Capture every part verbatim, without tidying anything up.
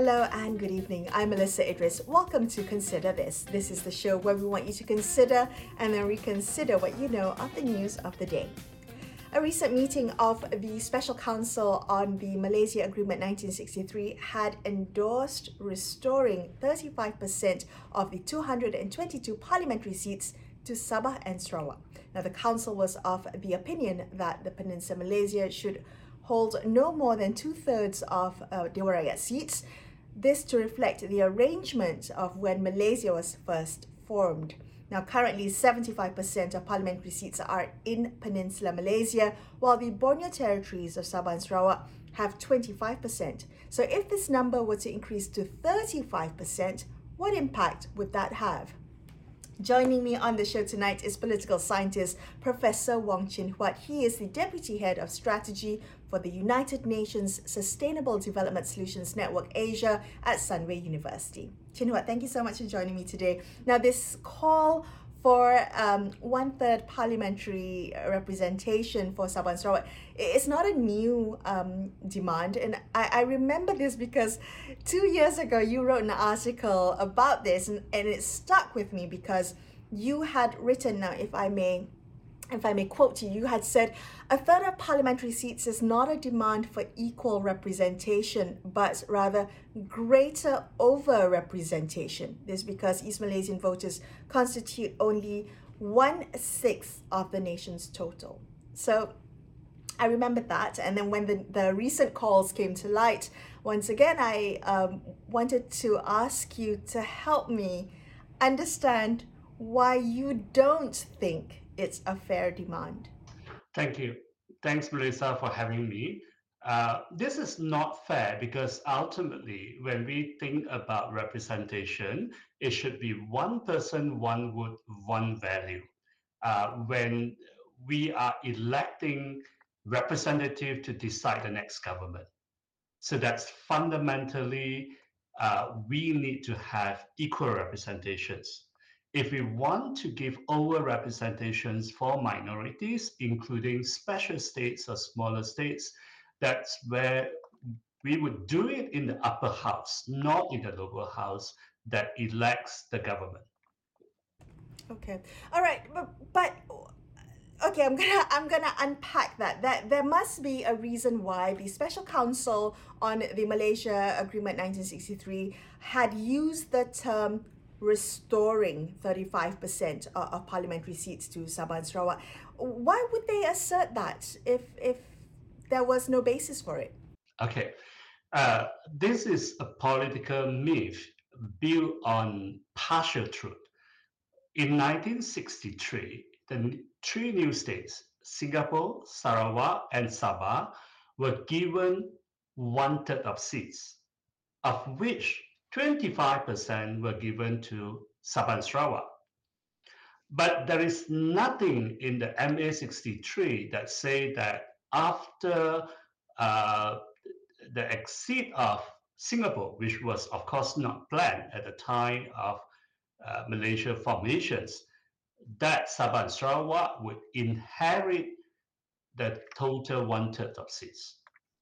Hello and good evening. I'm Melissa Idris. Welcome to Consider This. This is the show where we want you to consider and then reconsider what you know of the news of the day. A recent meeting of the Special Council on the Malaysia Agreement nineteen sixty-three had endorsed restoring thirty-five percent of the two hundred twenty-two parliamentary seats to Sabah and Sarawak. Now, the Council was of the opinion that the Peninsula Malaysia should hold no more than two-thirds of uh, Dewan Rakyat seats, this to reflect the arrangement of when Malaysia was first formed. Now, currently, seventy-five percent of parliamentary seats are in Peninsula Malaysia, while the Borneo territories of Sabah and Sarawak have twenty-five percent. So if this number were to increase to thirty-five percent, what impact would that have? Joining me on the show tonight is political scientist Professor Wong Chin Huat. He is the Deputy Head of Strategy for the United Nations Sustainable Development Solutions Network Asia at Sunway University. Chin Huat, thank you so much for joining me today. Now, this call for um, one-third parliamentary representation for Sabah and Sarawak, it's not a new um, demand. And I, I remember this because two years ago, you wrote an article about this, and, and it stuck with me because you had written, now if I may, if I may quote you, you had said, a third of parliamentary seats is not a demand for equal representation, but rather greater over-representation. This because East Malaysian voters constitute only one-sixth of the nation's total. So I remember that. And then when the, the recent calls came to light, once again, I um, wanted to ask you to help me understand why you don't think it's a fair demand. Thank you. Thanks, Melissa, for having me. Uh, this is not fair because ultimately, when we think about representation, it should be one person, one vote, one value. Uh, when we are electing representative to decide the next government. So that's fundamentally, uh, we need to have equal representations. If we want to give over representations for minorities, including special states or smaller states, that's where we would do it in the upper house, not in the lower house that elects the government. Okay. All right. But, but okay, I'm gonna I'm gonna unpack that. That there must be a reason why the Special Council on the Malaysia Agreement nineteen sixty-three had used the term restoring thirty-five percent of parliamentary seats to Sabah and Sarawak. Why would they assert that if if there was no basis for it? Okay, uh, this is a political myth built on partial truth. In nineteen sixty-three, the three new states, Singapore, Sarawak, and Sabah, were given one third of seats, of which twenty-five percent were given to Sabah and Sarawak. But there is nothing in the M A sixty-three that say that after uh, the exit of Singapore, which was of course not planned at the time of uh, Malaysia formations, that Sabah and Sarawak would inherit the total one third of seats.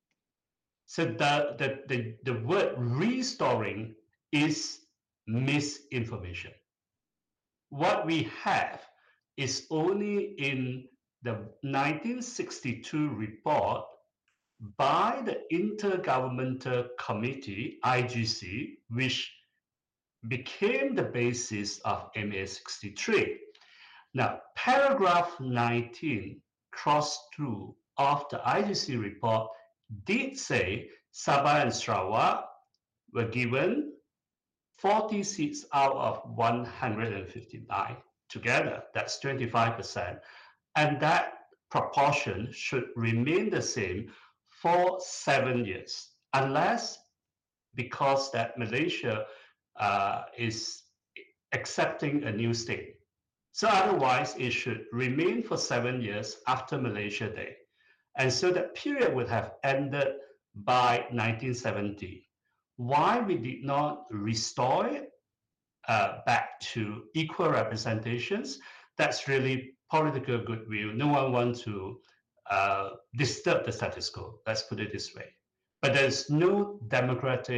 So the, the, the, the word restoring is misinformation. What we have is only in the nineteen sixty-two report by the Intergovernmental Committee, I G C, which became the basis of M A sixty-three. Now, paragraph nineteen, cross two of the I G C report did say Sabah and Sarawak were given forty seats out of one hundred fifty-nine together. That's twenty-five percent. And that proportion should remain the same for seven years, unless because that Malaysia uh, is accepting a new state. So otherwise, it should remain for seven years after Malaysia Day. And so that period would have ended by nineteen seventy. Why we did not restore it uh, back to equal representations, that's really political goodwill. No one wants to uh, disturb the status quo. Let's put it this way. But there's no democratic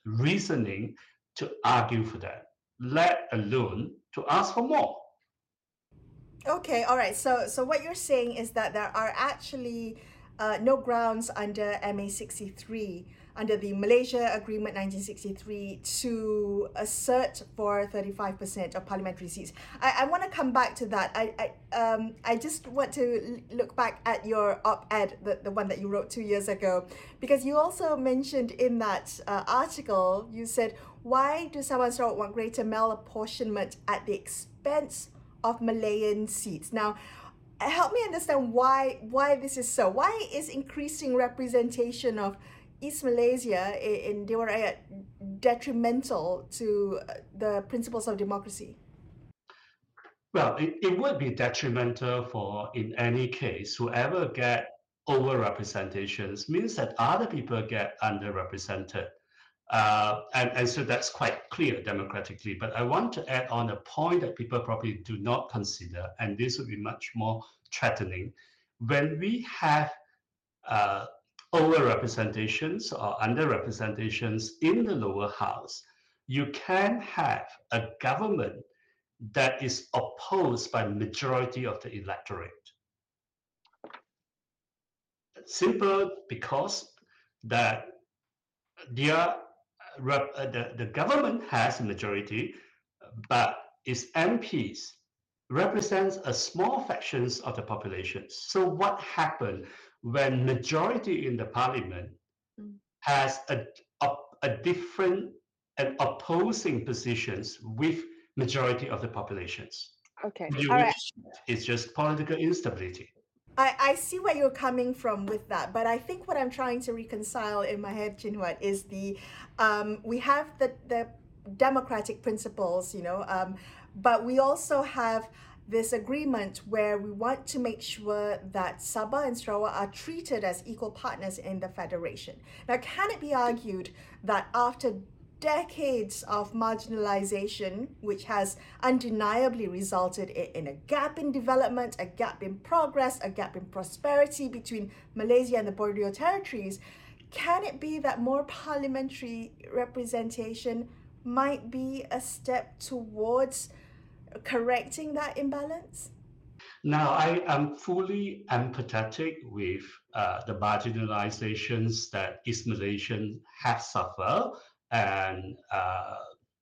reasoning to argue for that, let alone to ask for more. Okay, all right. So, so what you're saying is that there are actually uh, no grounds under M A sixty-three, under the Malaysia Agreement nineteen sixty-three, to assert for thirty-five percent of parliamentary seats. I, I want to come back to that. I, I, um, I just want to l- look back at your op-ed, the, the one that you wrote two years ago, because you also mentioned in that uh, article, you said, why do Sabah and Sarawak want greater malapportionment at the expense of Malayan seats? Now, help me understand why why this is so. Why is increasing representation of East Malaysia in Dewan Rakyat detrimental to the principles of democracy? Well, it, it would be detrimental for, in any case, whoever get over-representations means that other people get underrepresented. Uh, and, and so that's quite clear democratically. But I want to add on a point that people probably do not consider, and this would be much more threatening. When we have uh, over-representations or underrepresentations in the lower house, you can have a government that is opposed by majority of the electorate. Simple because that their rep, uh, the, the government has a majority, but its M Ps represents a small fractions of the population. So what happened when majority in the parliament Mm. has a, a, a different and opposing positions with majority of the populations? Okay. You All would right. it's just political instability. I, I see where you're coming from with that, but I think what I'm trying to reconcile in my head, Chin Huat, is the um, we have the the democratic principles, you know, um, but we also have this agreement where we want to make sure that Sabah and Sarawak are treated as equal partners in the federation. Now, can it be argued that after decades of marginalization, which has undeniably resulted in a gap in development, a gap in progress, a gap in prosperity between Malaysia and the Borneo territories, can it be that more parliamentary representation might be a step towards correcting that imbalance? Now, I am fully empathetic with uh, the marginalizations that East Malaysians have suffered and uh,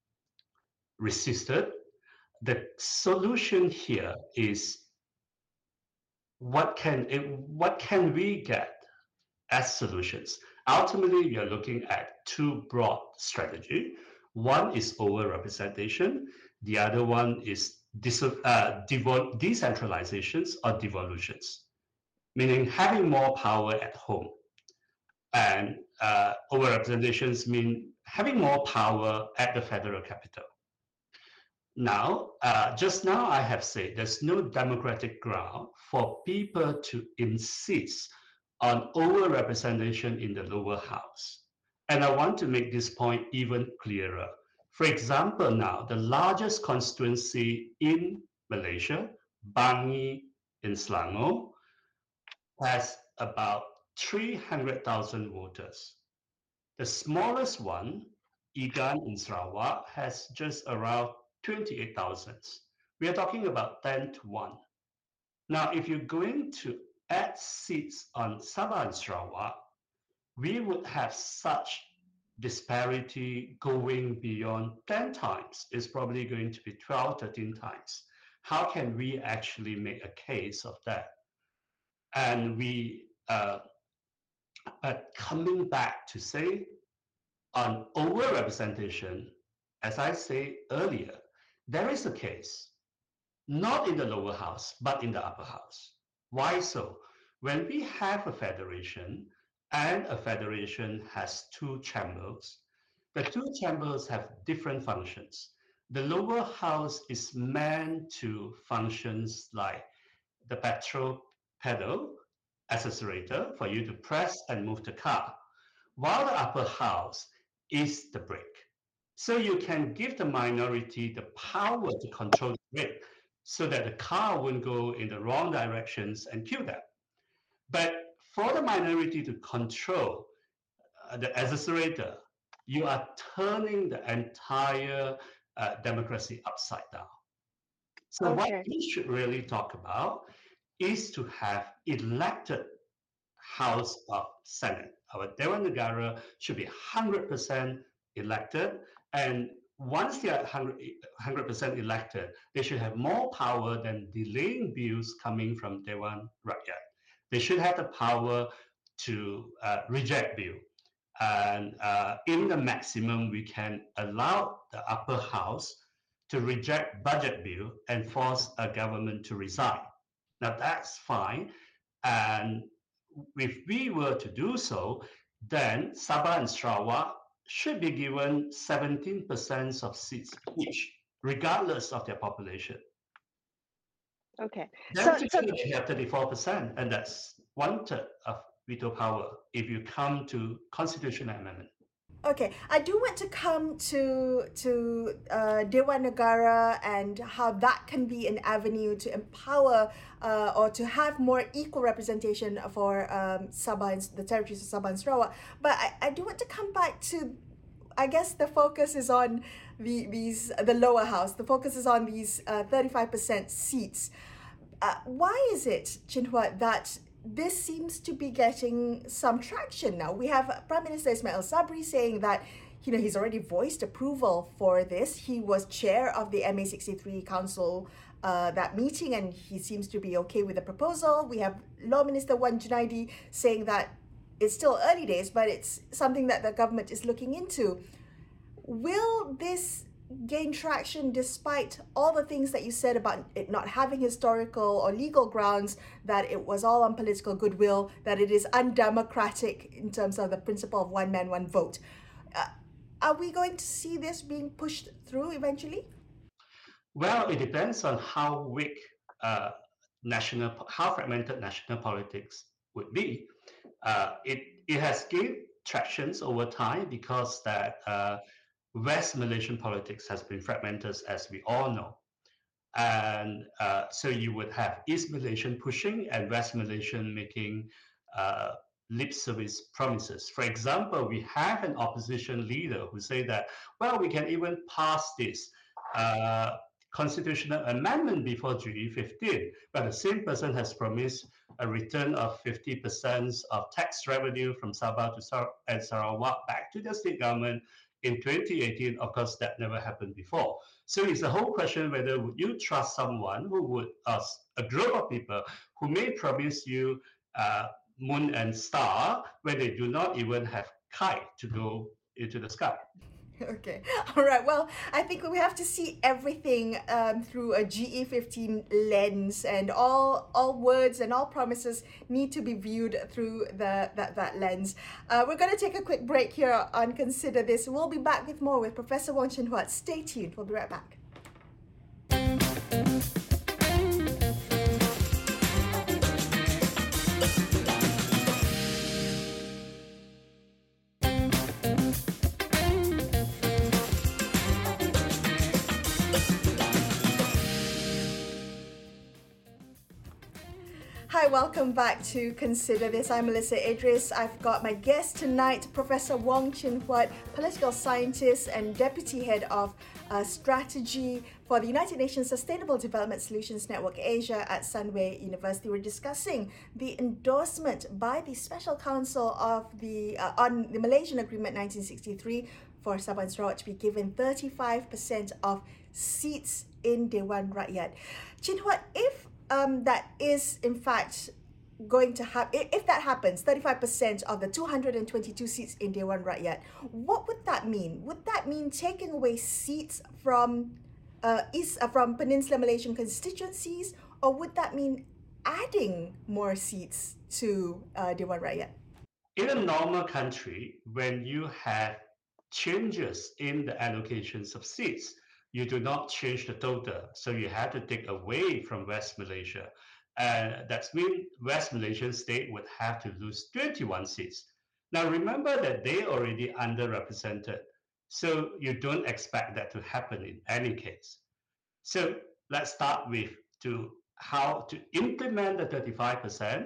resisted. The solution here is what can it, what can we get as solutions? Ultimately, we are looking at two broad strategy. One is over-representation. The other one is dis- uh, devo- decentralizations or devolutions, meaning having more power at home. And uh, over-representations mean having more power at the federal capital. Now, uh, just now I have said there's no democratic ground for people to insist on over-representation in the lower house. And I want to make this point even clearer. For example, now, the largest constituency in Malaysia, Bangi in Selangor, has about three hundred thousand voters. The smallest one, Igan in Sarawak, has just around twenty-eight thousand. We are talking about ten to one. Now, if you're going to add seats on Sabah and Sarawak, we would have such disparity going beyond ten times. It's probably going to be twelve, thirteen times. How can we actually make a case of that? And we, uh, but coming back to say, on overrepresentation, as I said earlier, there is a case, not in the lower house, but in the upper house. Why so? When we have a federation, and a federation has two chambers, the two chambers have different functions. The lower house is meant to functions like the petrol pedal, accelerator for you to press and move the car, while the upper house is the brake. So you can give the minority the power to control the brake so that the car won't go in the wrong directions and kill them. But for the minority to control uh, the accelerator, you are turning the entire uh, democracy upside down. So what Okay. we should really talk about is to have elected House of Senate. Our Dewan Negara should be one hundred percent elected. And once they are one hundred percent elected, they should have more power than delaying bills coming from Dewan Rakyat. They should have the power to uh, reject bill. And uh, in the maximum, we can allow the upper house to reject budget bill and force a government to resign. Now that's fine. And if we were to do so, then Sabah and Sarawak should be given seventeen percent of seats each, regardless of their population. Okay. Then So, so together they have thirty-four percent, and that's one third of veto power if you come to constitutional amendment. Okay, I do want to come to to uh, Dewan Negara and how that can be an avenue to empower uh, or to have more equal representation for um, Sabah and the territories of Sabah and Sarawak. But I, I do want to come back to, I guess the focus is on the these the lower house. The focus is on these uh, thirty-five percent seats. Uh, why is it, Chin Hua, that this seems to be getting some traction now? We have Prime Minister Ismail Sabri saying that, you know, he's already voiced approval for this. He was chair of the M A sixty-three Council uh, that meeting, and he seems to be okay with the proposal. We have Law Minister Wan Junaidi saying that it's still early days, but it's something that the government is looking into. Will this gain traction despite all the things that you said about it not having historical or legal grounds, that it was all on political goodwill, that it is undemocratic in terms of the principle of one man, one vote? Uh, are we going to see this being pushed through eventually? Well, it depends on how weak uh, national, how fragmented national politics would be. Uh, it it has gained tractions over time because that uh, West Malaysian politics has been fragmented, as we all know. And uh, so you would have East Malaysian pushing and West Malaysian making uh, lip service promises. For example, we have an opposition leader who say that, well, we can even pass this uh, constitutional amendment before G E fifteen, but the same person has promised a return of fifty percent of tax revenue from Sabah to Sar- and Sarawak back to the state government in twenty eighteen. Of course, that never happened before. So it's a whole question whether would you trust someone who would, uh, a group of people who may promise you uh, moon and star when they do not even have kite to go into the sky. Okay. All right. Well, I think we have to see everything um, through a G E fifteen lens, and all all words and all promises need to be viewed through the that, that lens. Uh, we're going to take a quick break here on Consider This. We'll be back with more with Professor Wong Chin Huat. Stay tuned. We'll be right back. Hi, welcome back to Consider This. I'm Melissa Idris. I've got my guest tonight, Professor Wong Chin Huat, political scientist and deputy head of uh, strategy for the United Nations Sustainable Development Solutions Network Asia at Sunway University. We're discussing the endorsement by the Special Council of the uh, on the Malaysian Agreement nineteen sixty-three for Sabah and Sarawak to be given thirty-five percent of seats in Dewan Rakyat. Chin Huat, if Um, that is in fact going to happen, if that happens, thirty-five percent of the two hundred twenty-two seats in Dewan Rakyat, what would that mean? Would that mean taking away seats from uh, East, uh, from Peninsular Malaysian constituencies, or would that mean adding more seats to uh, Dewan Rakyat? In a normal country, when you have changes in the allocations of seats, you do not change the total. So you have to take away from West Malaysia. And that's mean West Malaysian state would have to lose twenty-one seats. Now remember that they already underrepresented. So you don't expect that to happen in any case. So let's start with to how to implement the thirty-five percent.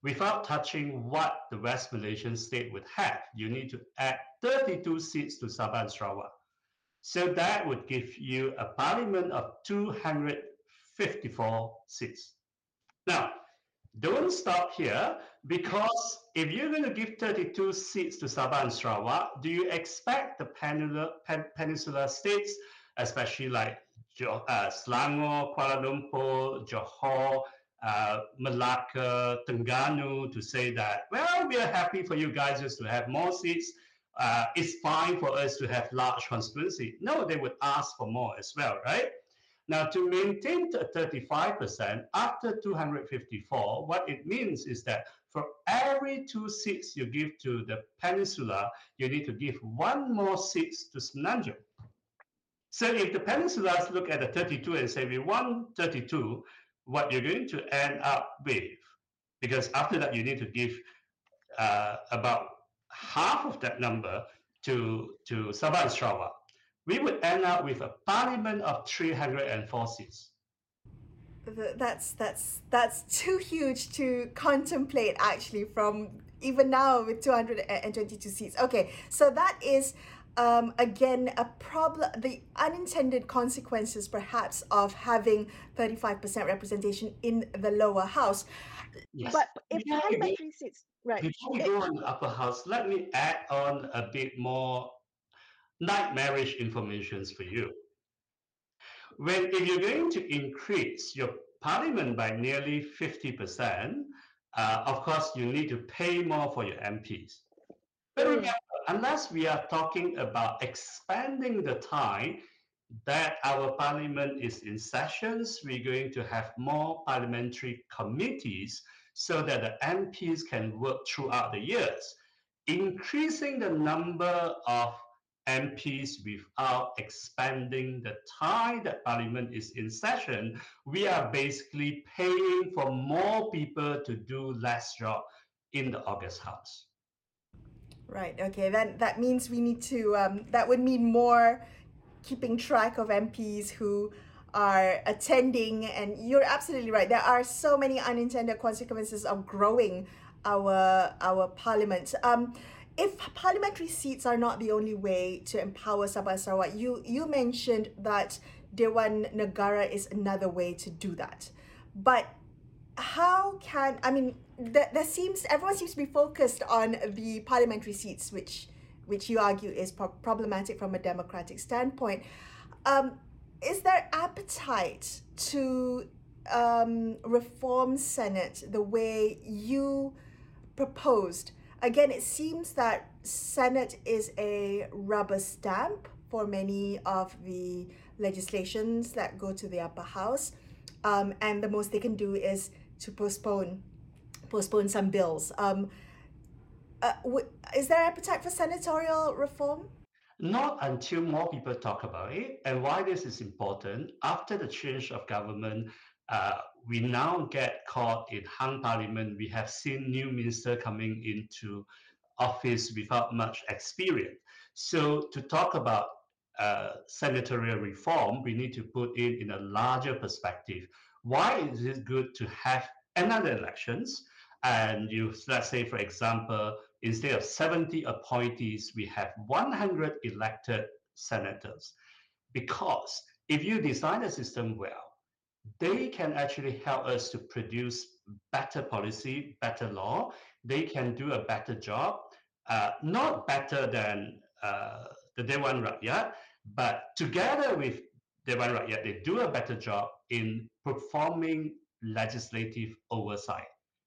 without touching what the West Malaysian state would have. You need to add thirty-two seats to Sabah and Sarawak. So that would give you a parliament of two hundred fifty-four seats. Now, don't stop here, because if you're going to give thirty-two seats to Sabah and Sarawak, do you expect the peninsular, pen, peninsular states, especially like uh, Selangor, Kuala Lumpur, Johor, uh, Malacca, Terengganu, to say that, well, we are happy for you guys just to have more seats. Uh, it's fine for us to have large constituency. No, they would ask for more as well, right? Now, to maintain thirty-five percent after two hundred fifty-four, what it means is that for every two seats you give to the peninsula, you need to give one more seat to Semenanjung. So if the peninsulas look at the thirty-two and say, we want thirty-two, what you're going to end up with, because after that you need to give uh, about half of that number to, to Sabah and Sarawak, we would end up with a parliament of three hundred four seats. That's that's that's too huge to contemplate, actually, from even now with two hundred twenty-two seats. Okay, so that is um, again a problem, the unintended consequences perhaps of having thirty-five percent representation in the lower house. Yes. But if Before we go- parliamentary seats, right? Before we go on the upper house, let me add on a bit more nightmarish information for you. When if you're going to increase your parliament by nearly fifty percent, uh, of course you need to pay more for your M Ps. But Mm. remember, unless we are talking about expanding the time that our parliament is in sessions, we're going to have more parliamentary committees so that the M Ps can work throughout the years. Increasing the number of M Ps without expanding the time that parliament is in session, we are basically paying for more people to do less job in the August House. Right. Okay. Then that means we need to. Um, that would mean more keeping track of M Ps who are attending. And you're absolutely right. There are so many unintended consequences of growing our our parliament. Um, if parliamentary seats are not the only way to empower Sabah and Sarawak, you you mentioned that Dewan Negara is another way to do that. But how can, I mean, there, there seems, everyone seems to be focused on the parliamentary seats, which which you argue is pro- problematic from a democratic standpoint. Um, is there appetite to um, reform Senate the way you proposed? Again, it seems that Senate is a rubber stamp for many of the legislations that go to the upper house. Um, and the most they can do is to postpone postpone some bills. Um, uh, w- is there appetite for senatorial reform? Not until more people talk about it. And why this is important, after the change of government, uh, we now get caught in hung parliament. We have seen new minister coming into office without much experience. So to talk about uh, senatorial reform, we need to put it in a larger perspective. Why is it good to have another elections? And you, let's say, for example, instead of seventy appointees, we have one hundred elected senators. Because if you design a system well, they can actually help us to produce better policy, better law. They can do a better job, uh, not better than uh, the Dewan Rakyat, but together with Dewan Rakyat, they do a better job in performing legislative oversight.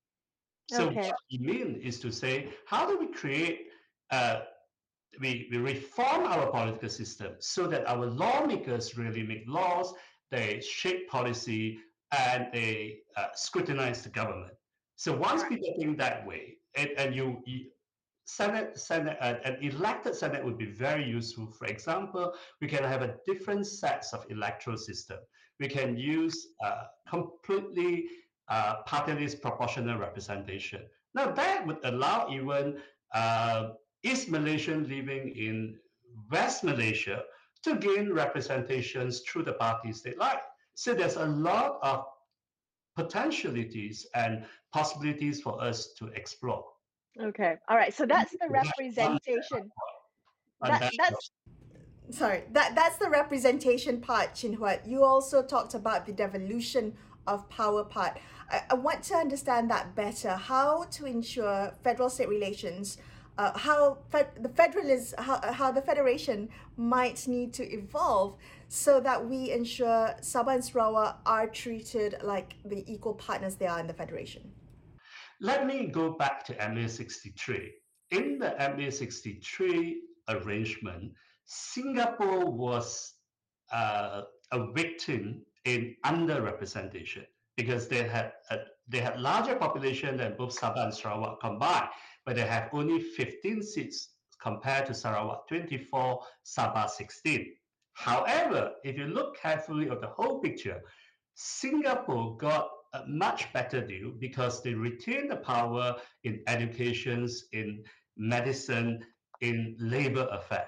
So Okay. what we mean is to say, how do we create, uh, we, we reform our political system so that our lawmakers really make laws, they shape policy, and they uh, scrutinize the government. So once Right. people think that way, and, and you, you Senate, Senate, uh, an elected Senate would be very useful. For example, we can have a different sets of electoral system. We can use uh, completely uh, party-list proportional representation. Now that would allow even uh, East Malaysian living in West Malaysia to gain representations through the parties they like. So there's a lot of potentialities and possibilities for us to explore. Okay. All right. So that's the That's one representation. and That that's that's sorry. That that's the representation part, Chin Huat. You also talked about the devolution of power part. I, I want to understand that better. How to ensure federal-state relations. Uh, how fed, the federalism, how, how the federation might need to evolve so that we ensure Sabah and Sarawak are treated like the equal partners they are in the federation. Let me go back to M A sixty-three. In the M A sixty-three arrangement, Singapore was uh, a victim in underrepresentation because they had a, they had larger population than both Sabah and Sarawak combined, but they have only fifteen seats compared to Sarawak twenty-four, Sabah sixteen. However, if you look carefully at the whole picture, Singapore got a much better deal because they retain the power in educations, in medicine, in labor affair.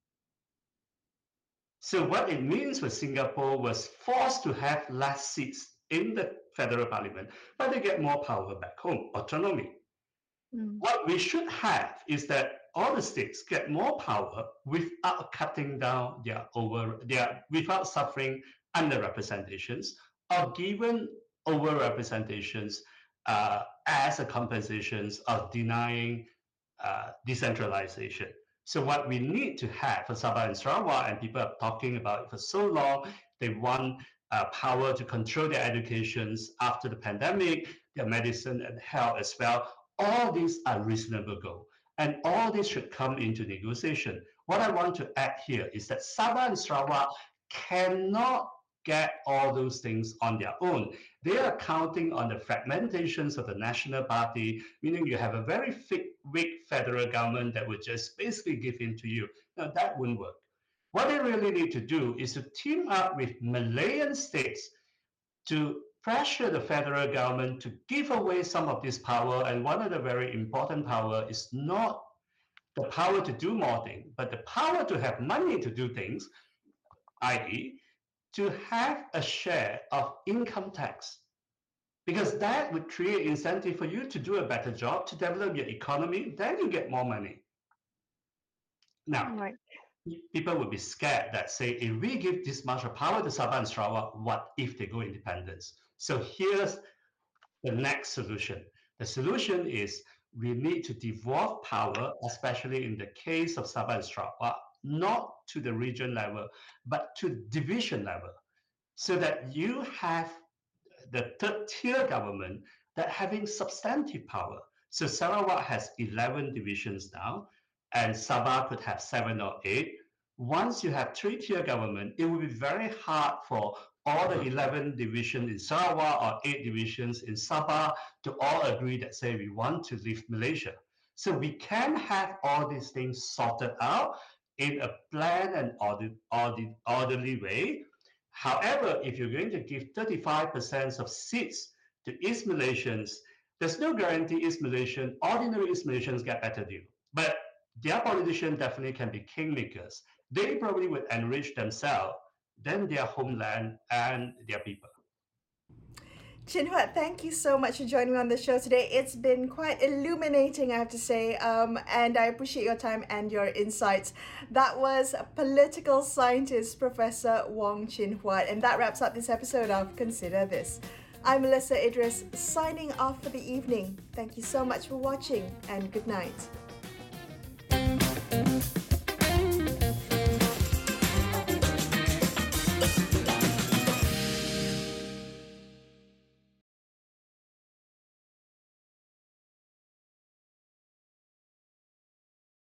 So what it means for Singapore was forced to have less seats in the federal parliament, but they get more power back home, autonomy. Mm. What we should have is that all the states get more power without cutting down their over their without suffering underrepresentations or given overrepresentations uh, as a compensation of denying uh, decentralization. So what we need to have for Sabah and Sarawak, and people are talking about it for so long, they want uh, power to control their educations after the pandemic, their medicine and health as well. All these are reasonable goals, and all this should come into negotiation. What I want to add here is that Sabah and Sarawak cannot get all those things on their own. They are counting on the fragmentations of the National Party, meaning you have a very thick, weak federal government that would just basically give in to you. Now, that wouldn't work. What they really need to do is to team up with Malayan states to pressure the federal government to give away some of this power. And one of the very important power is not the power to do more things, but the power to have money to do things, that is, to have a share of income tax, because that would create incentive for you to do a better job, to develop your economy, then you get more money. Now, right. People would be scared that say, if we give this much of power to Sabah and Sarawak, what if they go independence? So here's the next solution. The solution is we need to devolve power, especially in the case of Sabah and Sarawak, not to the region level, but to division level, so that you have the third tier government that having substantive power. So Sarawak has eleven divisions now, and Sabah could have seven or eight. Once you have three-tier government, it will be very hard for all the eleven divisions in Sarawak or eight divisions in Sabah to all agree that say we want to leave Malaysia. So we can have all these things sorted out in a planned and order, order, orderly way. However, if you're going to give thirty-five percent of seats to East Malaysians, there's no guarantee East Malaysian, ordinary East Malaysians get better deal. But their politicians definitely can be kingmakers. They probably would enrich themselves, then their homeland and their people. Chin Huat, thank you so much for joining me on the show today. It's been quite illuminating, I have to say, um, and I appreciate your time and your insights. That was political scientist Professor Wong Chin Huat, and that wraps up this episode of Consider This. I'm Melissa Idris, signing off for the evening. Thank you so much for watching, and good night.